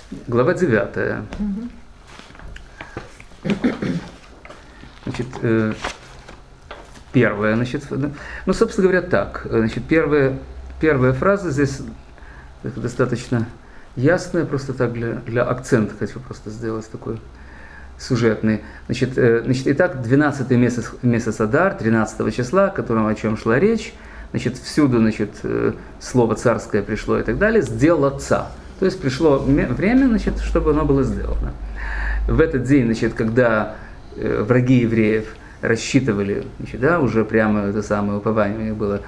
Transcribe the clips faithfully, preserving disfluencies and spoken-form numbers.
глава девятая. Значит, э, первая, значит, ну, собственно говоря, так. Значит, первая, первая фраза здесь достаточно ясная, просто так для, для акцента хочу просто сделать такой сюжетный. Значит, э, значит итак, двенадцатый месяц, месяц Адар, тринадцатого числа, о котором о чем шла речь, значит, всюду, значит, э, слово царское пришло и так далее, сделаться. То есть пришло время, значит, чтобы оно было сделано. В этот день, значит, когда э, враги евреев рассчитывали, значит, да, уже прямо это самое упование у них было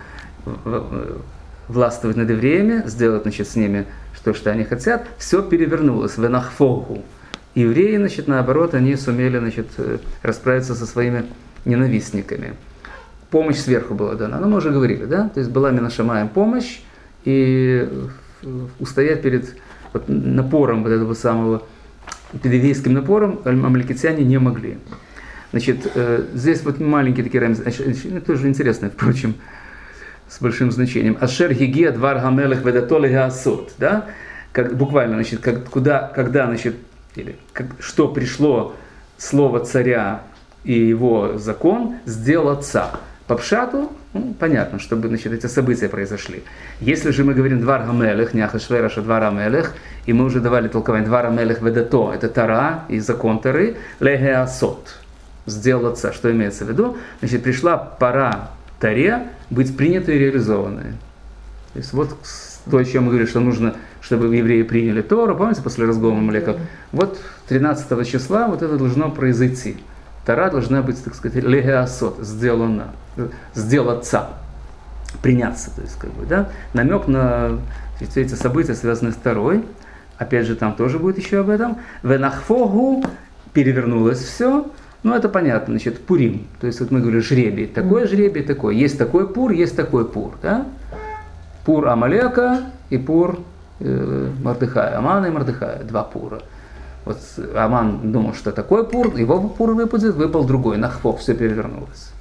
властвовать над евреями, сделать, значит, с ними то, что они хотят, все перевернулось в энахфогу. Евреи, значит, наоборот, они сумели, значит, расправиться со своими ненавистниками. Помощь сверху была дана. Ну, мы уже говорили, да? То есть была Менашамаем помощь, и устоять перед вот, напором вот этого самого, перед еврейским напором амаликитяне не могли. Значит, здесь вот маленькие такие рамзы, тоже интересно, впрочем, с большим значением. Ашер гигия двар гамелех ведатоле гаасот, да? Как, буквально, значит, как, куда, когда, значит, или как, что пришло слово царя и его закон, сделаться. По пшату, ну, понятно, чтобы, значит, эти события произошли. Если же мы говорим двар гамелех, не ахашвераш, а двар гамелех, и мы уже давали толкование двар гамелех ведато, это Тара и закон Тары, легеасот, сделаться, что имеется в виду, значит, пришла пора Таре быть принятой и реализованной. То есть вот то, о чем мы говорили, что нужно, чтобы евреи приняли Тору, помните, после разговора Амалеков, вот тринадцатого числа вот это должно произойти. Тора должна быть, так сказать, легеасот, сделана, сделаться, приняться, то есть, как бы, да, намек на все эти события, связанные с Торой. Опять же, там тоже будет еще об этом. Венахфогу перевернулось все. Ну, это понятно, значит, Пурим. То есть, вот мы говорили, жребий. Такой жребий, такой. Есть такой пур, есть такой пур. Да? Пур Амалека и пур э, Мордехая. Амана и Мордехая. Два пура. Вот Аман думал, что такой пур, его пур выпадет, выпал другой. Нахфог, все перевернулось.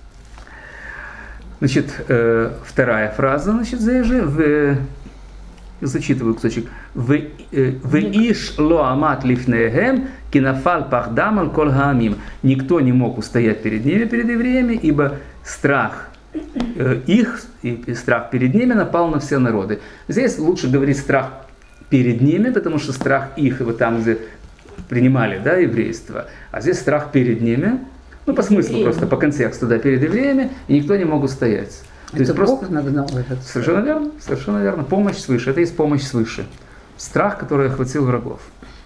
Значит, э, вторая фраза, значит, здесь же, в, зачитываю кусочек. В иш лоамат лифнеhem кинафал пахдам аль коль хаамим. Никто не мог устоять перед ними, перед евреями, ибо страх э, их и страх перед ними напал на все народы. Здесь лучше говорить страх перед ними, потому что страх их, вот там, где принимали, да, еврейство, а здесь страх перед ними, ну, по смыслу просто, по контексту, да, перед евреями, и никто не мог устоять. То это есть Бог просто нагнал этот. Совершенно верно, совершенно верно. Помощь свыше, это есть помощь свыше. Страх, который охватил врагов.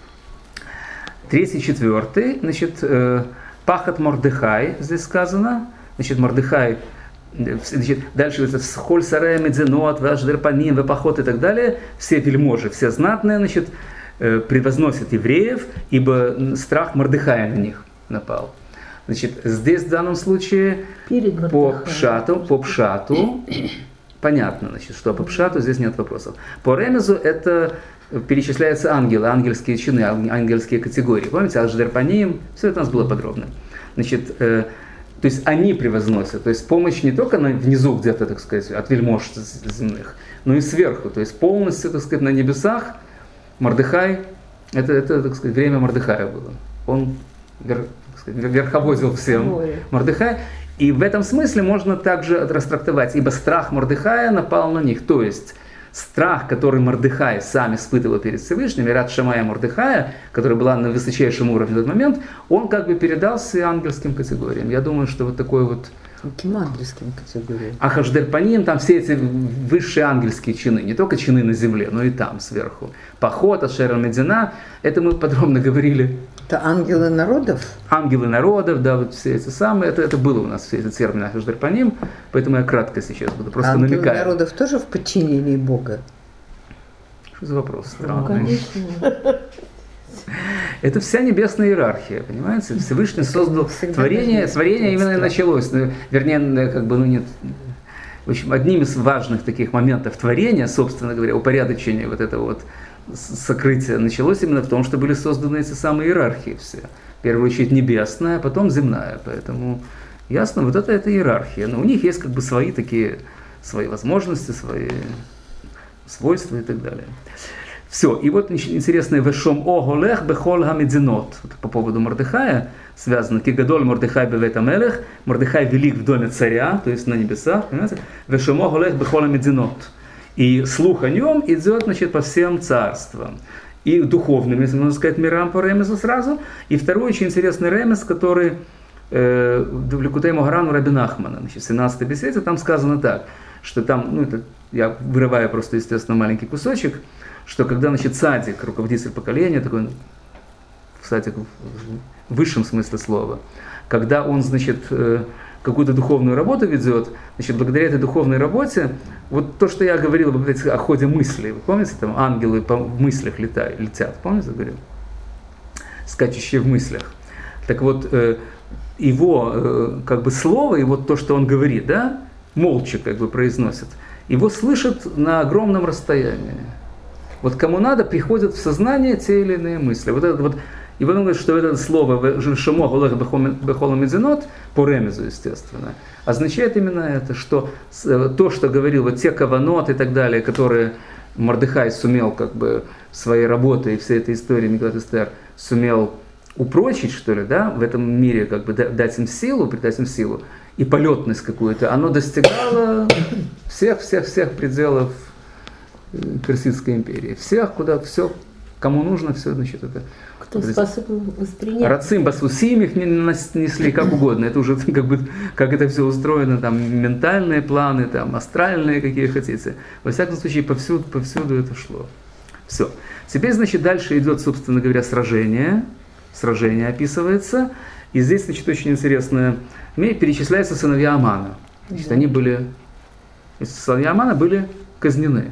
Третий, четвертый, значит, э, пахат Мордехай, здесь сказано, значит, Мордехай, значит, дальше это Схоль Сарая Медзенот, Вашдерпаним, Вепахот и так далее, все вельможи, все знатные, значит, э, превозносят евреев, ибо страх Мордехая на них напал. Значит, здесь в данном случае по пшату, по пшату, понятно, значит, что по пшату здесь нет вопросов. По ремезу это перечисляются ангелы, ангельские чины, ангельские категории. Помните, Аждерпаним, все это у нас было подробно. Значит, э, то есть они превозносят, то есть помощь не только на, внизу где-то, так сказать, от вельмож земных, но и сверху, то есть полностью, так сказать, на небесах. Мордехай, это, это, так сказать, время Мордехая было. Он верховодил всем Мордехай. И в этом смысле можно также растрактовать, ибо страх Мордехая напал на них. То есть страх, который Мордехай сам испытывал перед Всевышним, Рад Шамая Мордехая, которая была на высочайшем уровне в этот момент, он как бы передался ангельским категориям. Я думаю, что вот такой вот... Каким ангельским категориям? Ахашдерпаним, там все эти высшие ангельские чины, не только чины на земле, но и там сверху. Поход, Ашер Медина, это мы подробно говорили. Это ангелы народов? Ангелы народов, да, вот все эти самые, это, это было у нас, все эти термины Ахашдерпаним, поэтому я кратко сейчас буду просто ангелы намекать. Ангелы народов тоже в подчинении Бога? Что за вопрос? Странный. Ну, конечно. Это вся небесная иерархия, понимаете? Всевышний создал творение, творение именно и началось, вернее, как бы, ну нет, в общем, одним из важных таких моментов творения, собственно говоря, упорядочения вот этого вот сокрытия началось именно в том, что были созданы эти самые иерархии все. В первую очередь небесная, а потом земная, поэтому ясно, вот это, это иерархия, но у них есть как бы свои такие, свои возможности, свои свойства и так далее. Все, и вот интересное «Вешом оголех бехол гамединот». По поводу Мордехая связано «Кигадоль Мордехай бевет амелех», Мордехай велик в доме царя, то есть на небесах, понимаете? «Вешом оголех бехол гамединот». И слух о нем идет, значит, по всем царствам. И духовным, если можно сказать, мирам по ремесу сразу. И второй очень интересный ремес, который э, в Ликутей Могарану Раби Нахмана, значит, в семнадцатой беседе, там сказано так, что там, ну это я вырываю просто, естественно, маленький кусочек, что когда, значит, цадик, руководитель поколения, такой цадик в высшем смысле слова, когда он, значит, какую-то духовную работу ведет, значит, благодаря этой духовной работе, вот то, что я говорил о ходе мыслей, вы помните, там ангелы в мыслях летают, летят, помните, я говорил? Скачущие в мыслях. Так вот, его, как бы, слово, и вот то, что он говорит, да, молча, как бы, произносит, его слышат на огромном расстоянии. Вот кому надо, приходят в сознание те или иные мысли. Вот это вот, и потом говорит, что это слово «шемо голех бехол медзинот» по ремезу, естественно, означает именно это, что то, что говорил, вот те каванот и так далее, которые Мордехай сумел, как бы, своей работой и всей этой историей Мегилат Эстер сумел упрочить, что ли, да, в этом мире, как бы, дать им силу, придать им силу и полетность какую-то, оно достигало всех-всех-всех пределов Персидской империи. Всех, куда все, кому нужно, все, значит, это... Кто способен воспринять. Рацим, басусим их несли как угодно. Это уже, как бы, как это все устроено, там, ментальные планы, там, астральные, какие хотите. Во всяком случае, повсюду, повсюду это шло. Все. Теперь, значит, дальше идет, собственно говоря, сражение. Сражение описывается. И здесь, значит, очень интересно, перечисляются сыновья Амана. Значит, да. Они были, сыновья Амана были казнены.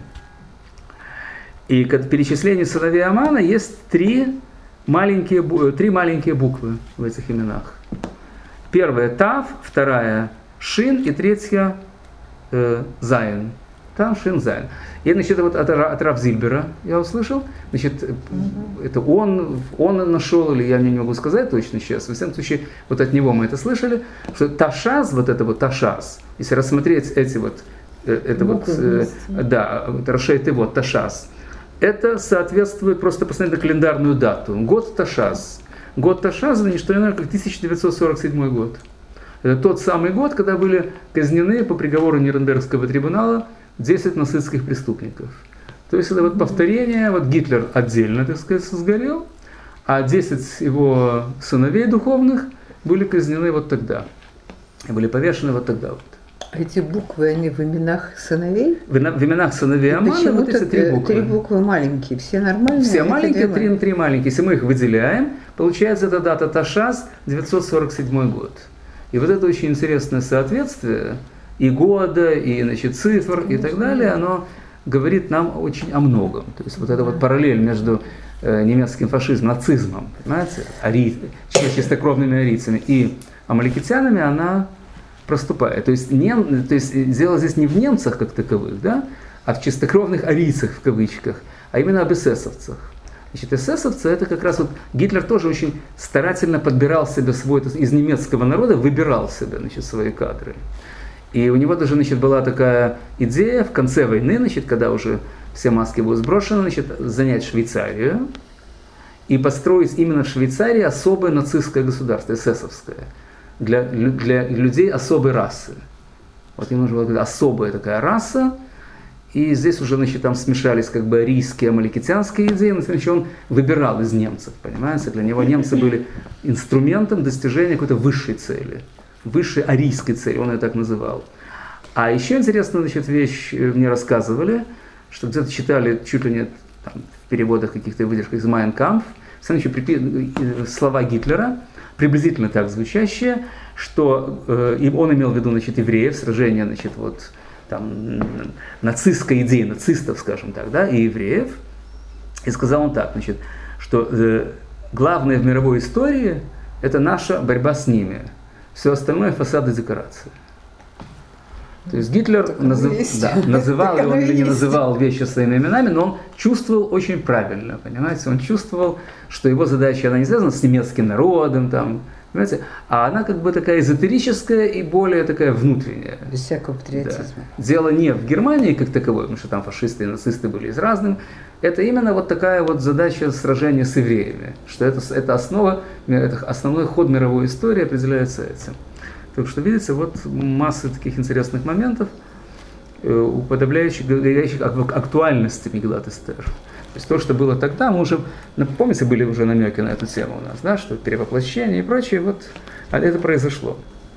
И к перечислению сыновей Амана есть три маленькие, три маленькие буквы в этих именах. Первая – Тав, вторая – Шин и третья э, – Зайн. Там Шин, Зайн. И, значит, вот от, от Рав Зильбера я услышал, значит, mm-hmm. это он, он нашел, или я не могу сказать точно сейчас, во всяком случае, вот от него мы это слышали, что Ташаз, вот это вот Ташаз, если рассмотреть эти вот, это вот, э, да, Рашей вот Ташаз, это соответствует, просто посмотреть на календарную дату. Год Ташаз. Год Ташаз, это не что иное, как тысяча девятьсот сорок седьмой год. Это тот самый год, когда были казнены по приговору Нюрнбергского трибунала десять нацистских преступников. То есть это вот повторение, вот Гитлер отдельно, так сказать, сгорел, а десять его сыновей духовных были казнены вот тогда. И были повешены вот тогда вот. Эти буквы, они в именах сыновей? В, в именах сыновей Амана вот эти три буквы. Три буквы маленькие, все нормальные? Все маленькие, три, три маленькие. Если мы их выделяем, получается эта дата Ташаз, девятьсот сорок седьмой год. И вот это очень интересное соответствие и года, и, значит, цифр, и так далее, оно говорит нам очень о многом. То есть вот эта вот параллель между э, немецким фашизмом, нацизмом, понимаете, ари, чистокровными арийцами и амаликитянами, она проступает. То есть, не, то есть дело здесь не в немцах как таковых, да, а в чистокровных арийцах в кавычках, а именно об эсэсовцах. Значит, эсэсовцы это как раз вот Гитлер тоже очень старательно подбирал себе свой, из немецкого народа выбирал себе, значит, свои кадры. И у него даже, значит, была такая идея в конце войны, значит, когда уже все маски будут сброшены, значит, занять Швейцарию и построить именно в Швейцарии особое нацистское государство, эсэсовское. Для, для людей особой расы. Вот им нужна была особая такая раса, и здесь уже, значит, там смешались как бы арийские, амаликитянские идеи, но значит, он выбирал из немцев, понимаете? Для него немцы были инструментом достижения какой-то высшей цели, высшей арийской цели, он ее так называл. А еще интересная, значит, вещь мне рассказывали, что где-то читали чуть ли не там, в переводах каких-то выдержках из «Mein Kampf», слова Гитлера, приблизительно так звучащее, что э, он имел в виду, значит, евреев, сражение, значит, вот, там, нацистской идеи, нацистов, скажем так, да, и евреев. И сказал он так, значит, что э, главное в мировой истории – это наша борьба с ними. Все остальное – фасады декорации. То есть Гитлер назыв, да, называл, и он или не называл вещи своими именами, но он чувствовал очень правильно, понимаете? Он чувствовал, что его задача, она не связана с немецким народом, там, Понимаете? А она как бы такая эзотерическая и более такая внутренняя. Без всякого Да. патриотизма. Дело не в Германии как таковой, потому что там фашисты и нацисты были из разных. Это именно вот такая вот задача сражения с евреями. Что это, это основа, это основной ход мировой истории определяется этим. Так что, видите, вот масса таких интересных моментов, уподобляющих, говорящих об актуальности Мегилат Эстер. То есть то, что было тогда, мы уже, помните, были уже намеки на эту тему у нас, да, что перевоплощение и прочее, вот это произошло.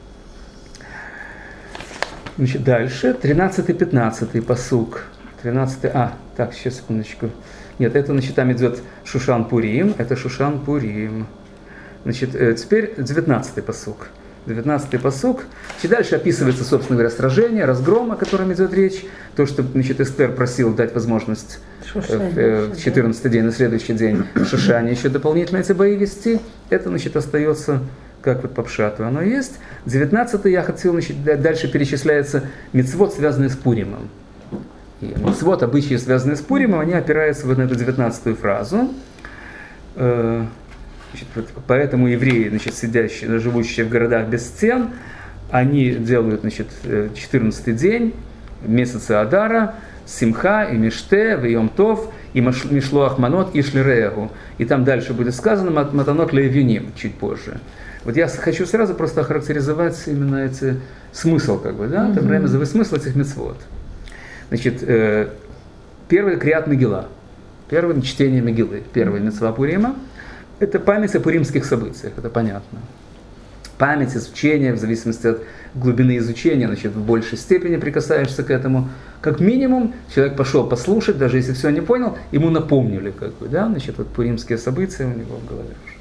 Значит, дальше, тринадцатый-пятнадцатый пасук. тринадцатый, а, так, сейчас, секундочку. Нет, это, значит, там идет Шушан Пурим, это Шушан Пурим. Значит, теперь девятнадцатый пасук. девятнадцатый пасук. И дальше описывается, собственно говоря, сражение, разгром, о котором идет речь. То, что, значит, Эстер просил дать возможность Шушане, в четырнадцатый день, на следующий день Шушане еще дополнительно эти бои вести. Это, значит, остается, как вот по пшату оно есть. девятнадцатый я хотел, значит, дальше перечисляется мицвот, связанный с Пуримом. И мицвот, обычаи, связанные с Пуримом, они опираются вот на эту девятнадцатую фразу. Значит, вот поэтому евреи, значит, сидящие, живущие в городах без стен, они делают, значит, четырнадцатый день месяца Адара, Симха и Миште, Вейом Тов, и Мишлоах Манот и Шлиреегу. И там дальше будет сказано Матанот Леевиним чуть позже. Вот я хочу сразу просто охарактеризовать именно эти смысл, как бы, да, mm-hmm. это время смысл этих мицвот. Значит, э, первый криат Мегила, первое чтение Мегилы, первая мицва Пурима. Это память о пуримских событиях, это понятно. Память, изучение, в зависимости от глубины изучения, значит, в большей степени прикасаешься к этому. Как минимум, человек пошел послушать, даже если все не понял, ему напомнили, как бы, да, значит, вот пуримские события у него в голове уже.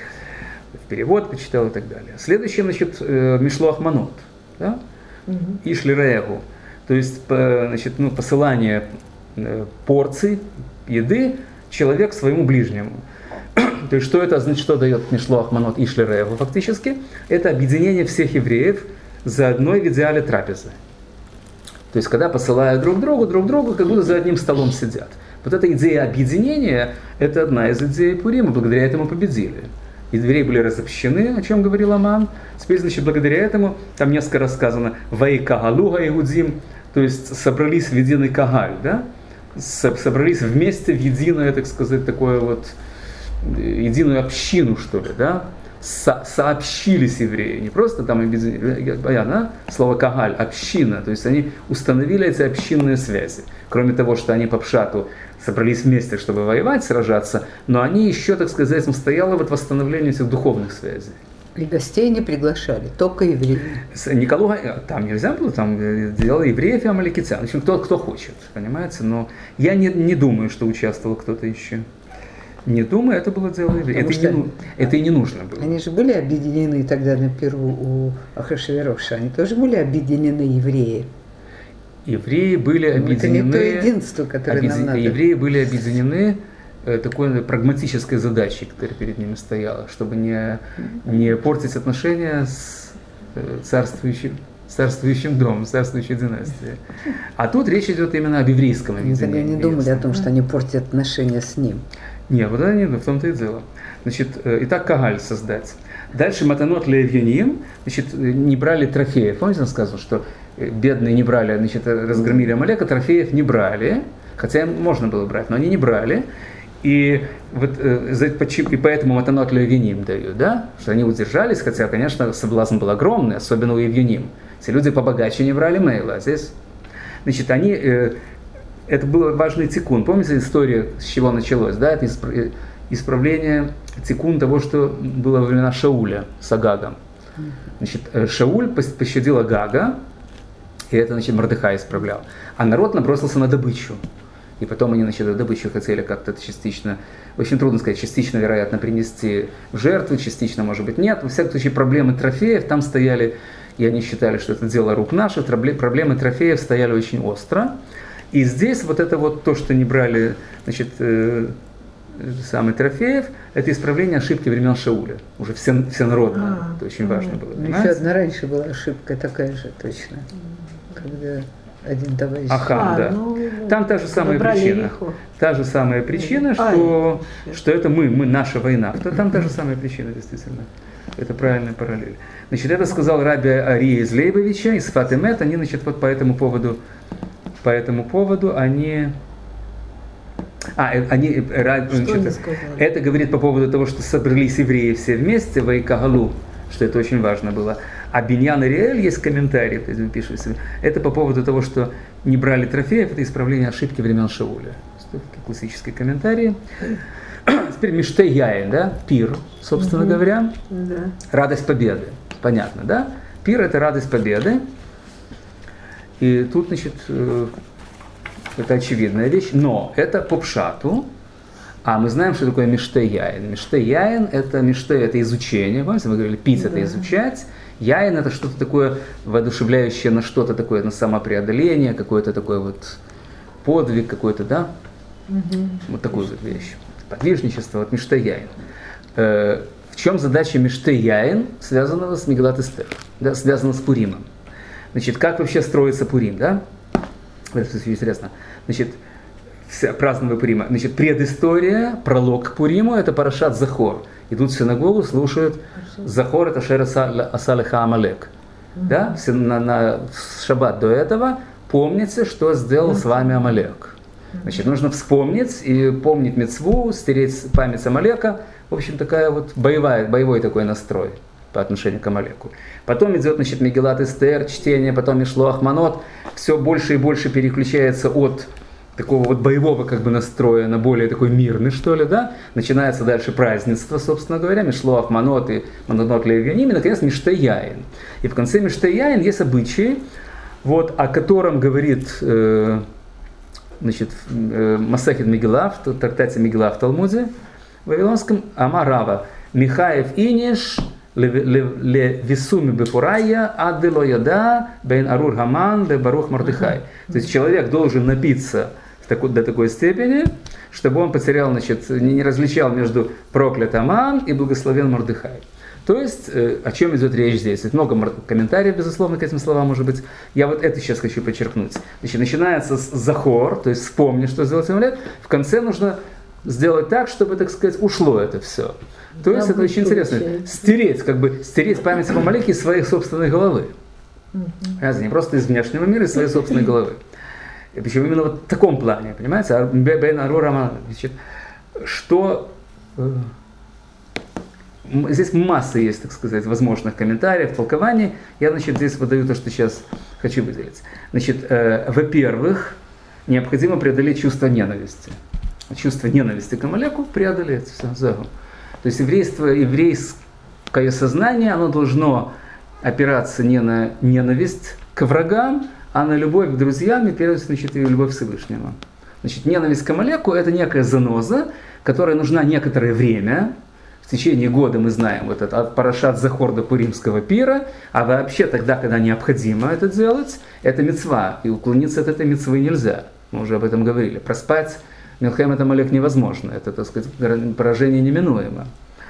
В перевод почитал и так далее. Следующее, значит, Мишлоах Манот, да, угу. и Шлиреегу. То есть, значит, ну, посылание порций еды человек своему ближнему. То есть, что это значит, что дает Мишлоах Манот и Шлиреегу фактически? Это объединение всех евреев за одной в идеале трапезы. То есть, когда посылают друг другу, друг другу, как будто за одним столом сидят. Вот эта идея объединения, это одна из идей Пурима, благодаря этому победили. Евреи были разобщены, о чем говорил Аман. Теперь, значит, благодаря этому, там несколько раз сказано «Ваи кагалуга иудим», то есть собрались в единый кагаль, да? Собрались вместе в единое, так сказать, такое вот, единую общину, что ли, да? Со- сообщились евреи, не просто там объединили, понятно, слово кагаль, община, то есть они установили эти общинные связи. Кроме того, что они по пшату собрались вместе, чтобы воевать, сражаться, но они еще, так сказать, стояло вот восстановление этих духовных связей. И гостей не приглашали, только евреи. Николу, там нельзя было, там делали евреев и амаликитян, в общем, кто, кто хочет, понимаете, но я не, не думаю, что участвовал кто-то еще. Не думаю, это было дело евреев. Это, не, это и не нужно было. Они же были объединены тогда на Перу у Ахашвероша, они тоже были объединены евреи. Евреи были ну, объединены. Это не то единство, которое объедин... нам надо. Евреи были объединены э, такой прагматической задачей, которая перед ними стояла, чтобы не, не портить отношения с э, царствующим, царствующим домом, царствующей династией. А тут речь идет именно об еврейском объединении. Они не думали о том, что они портят отношения с ним. Нет, вот это не, в том-то и дело. Значит, э, итак, кагаль создать. Дальше матанот леевьюним, значит, не брали трофеев. Помните, он сказал, что бедные не брали, значит, разгромили Амалека, трофеев не брали, хотя можно было брать, но они не брали. И, вот, и поэтому матанот леевьюним дают, да, что они удержались, хотя, конечно, соблазн был огромный, особенно у евьюним. Все люди побогаче не брали мейла, а здесь, значит, они, это был важный тикун. Помните историю, с чего началось, да, это исправление тикун того, что было во времена Шауля с Агагом. Значит, Шауль пощадил Агага, и это, значит, Мордехай исправлял. А народ набросился на добычу. И потом они, значит, эту добычу хотели как-то частично, очень трудно сказать, частично, вероятно, принести в жертву, частично, может быть, нет. Во всяком случае, проблемы трофеев там стояли, и они считали, что это дело рук наших, проблемы трофеев стояли очень остро. И здесь вот это вот то, что не брали, значит, самый трофеев, это исправление ошибки времен Шауля. Уже все, всенародно. А, это очень важно было. Еще одна раньше была ошибка такая же, точно. Когда один товарищ... Ахан, а, да. Ну, Там та же самая Выбрали причина. Ерихо. Та же самая причина, что, что это мы, мы, наша война. Там та же самая причина, действительно. Это правильная параллель. Значит, это сказал Раби Ария из Лейбовича, из Сфат Эмет. Они, значит, вот по этому поводу, по этому поводу, они... А, они, значит, они сказали? Это говорит по поводу того, что собрались евреи все вместе в Эйкагалу, что это очень важно было. А Биньян и Риэль есть комментарий, то есть вы пишете, это по поводу того, что не брали трофеев, это исправление ошибки времен Шауля. Классический комментарий. Теперь Миштей Яин, да, пир, собственно угу. говоря, да. Радость победы, понятно, да? Пир – это радость победы, и тут, значит, это очевидная вещь, но это по пшату, а мы знаем, что такое Миштей Яин. Миштей Яин – это Миштей, это изучение, помните, мы говорили, пить – это изучать, Яин – это что-то такое воодушевляющее на что-то такое, на самопреодоление, какое-то такое вот подвиг какой-то, да? Угу. Вот такую вот вещь. Подвижничество, вот Миштей Яин. Э, в чем задача Миштей Яин, связанного с Мегилат Эстер, да, связанного с Пуримом? Значит, как вообще строится Пурим, да? Это все интересно. Значит, вся, празднование Пурима. Значит, предыстория, пролог к Пуриму – это парашат Захор. Идут в синагогу, слушают Захор – это Шер Асалеха Амалек. Да? На, на шаббат до этого помните, что сделал с вами Амалек. Значит, нужно вспомнить и помнить мицву, стереть память Амалека. В общем, такая вот боевая, боевой такой настрой по отношению к Амалеку. Потом идет, значит, Мегилат Эстер, чтение, потом Мишлоах Манот. Все больше и больше переключается от такого вот боевого как бы настроя на более такой мирный, что ли, да. Начинается дальше празднество, собственно говоря, Мишлоах Манот и Манот Левианим, и, наконец, Миштей Яин. И в конце Миштей Яин есть обычаи, вот, о котором говорит... Э, Значит, Масехет Мегила, в трактате Мегила в Талмуде, в Вавилонском, Ама Рава, Михаев Иниш, ле висуми бефурая, адело яда, бейн арур гаман, ле барух мордыхай. То есть человек должен напиться до такой степени, чтобы он потерял, значит, не различал между проклят Аман и благословен Мордыхай. То есть, э, о чем идет речь здесь? Есть много комментариев, безусловно, к этим словам, может быть. Я вот это сейчас хочу подчеркнуть. Значит, начинается с захор, то есть вспомни, что сделал Амалек. В конце нужно сделать так, чтобы, так сказать, ушло это все. То есть, это очень интересно. Стереть, как бы, стереть память об Амалеке из своей собственной головы. Разве не просто из внешнего мира, из своей собственной головы. И причем именно вот в таком плане, понимаете? Бейн Арур Аман. Значит, что... Здесь масса есть, так сказать, возможных комментариев, толкований. Я, значит, здесь выдаю то, что сейчас хочу выделить. Значит, э, во-первых, необходимо преодолеть чувство ненависти. Чувство ненависти к Амалеку преодолеть. Все, загу. То есть еврейство, еврейское сознание, оно должно опираться не на ненависть к врагам, а на любовь к друзьям и, прежде всего, значит, и любовь к Всевышнему. Значит, ненависть к Амалеку – это некая заноза, которая нужна некоторое время. В течение года мы знаем вот это от парашат Захор до Пуримского пира, а вообще тогда, когда необходимо это делать, это мицва, и уклониться от этой мицвы нельзя. Мы уже об этом говорили. Проспать Милхемет Амалек невозможно, это, так сказать, поражение неминуемо.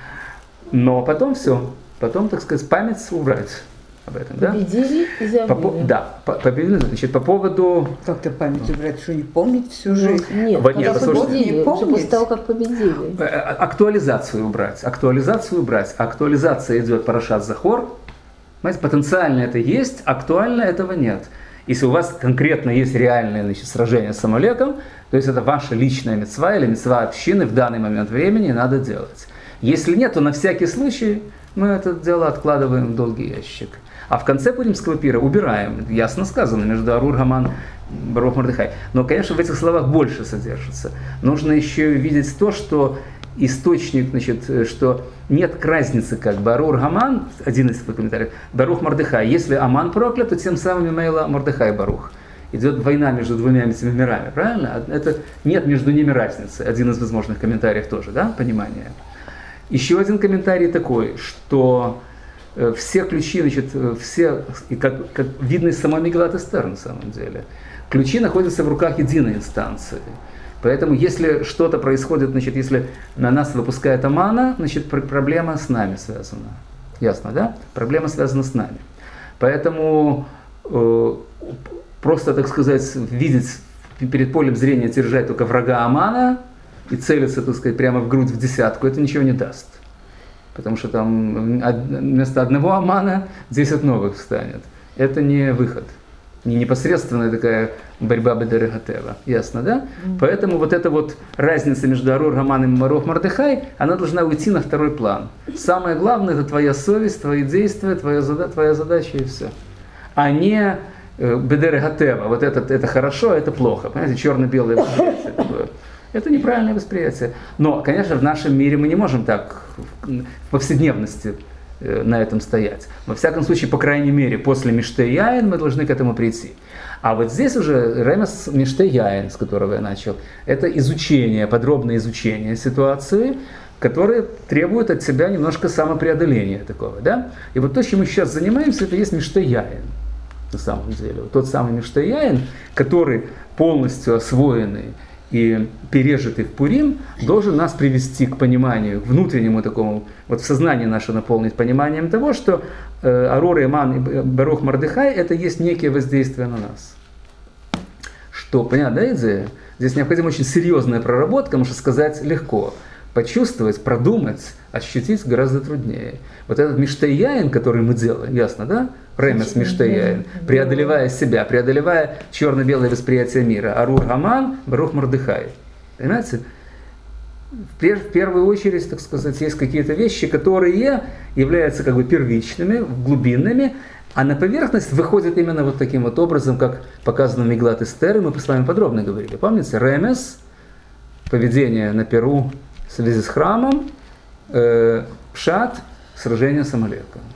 Но потом все, потом, так сказать, память убрать об этом. Победили и забыли. По, да, по, победили, значит, по поводу... Как-то память убрать, что не помнить всю жизнь? Нет, вот, нет, победили, уже после того, как победили. Актуализацию убрать, актуализацию убрать. Актуализация идет парашат Захор. Знаете, потенциально это есть, актуально этого нет. Если у вас конкретно есть реальное, значит, сражение с Амалеком, то есть это ваша личная мицва или мицва общины в данный момент времени надо делать. Если нет, то на всякий случай мы это дело откладываем в долгий ящик. А в конце Пуримского пира убираем, ясно сказано, между Арур, Гаман, Барух, Мордыхай. Но, конечно, в этих словах больше содержится. Нужно еще видеть то, что источник, значит, что нет разницы, как бы Арур, Гаман, один из комментариев, Барух, Мордыхай. Если Аман проклят, то тем самым имейло Мордыхай, Барух. Идет война между двумя этими мирами, правильно? Это нет между ними разницы. Один из возможных комментариев тоже, да, понимание. Еще один комментарий такой, что все ключи, значит, все, как, как видно из самой Мегилат Эстер на самом деле, ключи находятся в руках единой инстанции. Поэтому, если что-то происходит, значит, если на нас выпускает Амана, значит, проблема с нами связана. Ясно, да? Проблема связана с нами. Поэтому э, просто, так сказать, видеть перед полем зрения держать только врага Амана и целиться, так сказать, прямо в грудь в десятку, это ничего не даст. Потому что там вместо одного Амана десять новых встанет. Это не выход. Не непосредственная такая борьба Бедер Гатева. Ясно, да? Mm-hmm. Поэтому вот эта вот разница между Арур Гаманом и Барух Мордехай, она должна уйти на второй план. Самое главное — это твоя совесть, твои действия, твоя, зада- твоя задача и все. А не э, Бедер Гатева. Вот это, это хорошо, а это плохо. Понимаете, черно-белое восприятие такое. Это неправильное восприятие. Но, конечно, в нашем мире мы не можем так в повседневности на этом стоять. Во всяком случае, по крайней мере, после Миштей Яин мы должны к этому прийти. А вот здесь уже Ремес Миштей Яин, с которого я начал, это изучение, подробное изучение ситуации, которое требует от себя немножко самопреодоления такого. Да? И вот то, чем мы сейчас занимаемся, это есть Миштей Яин. На самом деле. Вот тот самый Миштей Яин, который полностью освоенный и пережитый в Пурим, должен нас привести к пониманию, к внутреннему такому, вот в сознании наше наполнить пониманием того, что э, Арур, Аман и Барух Мордехай — это есть некие воздействия на нас. Что, понятно, да, идея? Здесь необходима очень серьезная проработка, потому что сказать легко. Почувствовать, продумать, ощутить гораздо труднее. Вот этот Миштей Яин, который мы делаем, ясно, да? Ремес Миштей Яин, преодолевая себя, преодолевая черно-белое восприятие мира. Арур Аман, Барух Мордехай. Понимаете? В, пер- в первую очередь, так сказать, есть какие-то вещи, которые являются как бы первичными, глубинными, а на поверхность выходят именно вот таким вот образом, как показано в Меглат Эстер, мы с вами подробно говорили. Помните? Ремес, поведение на Перу в связи с храмом, э, Пшат, сражение с Амалеком.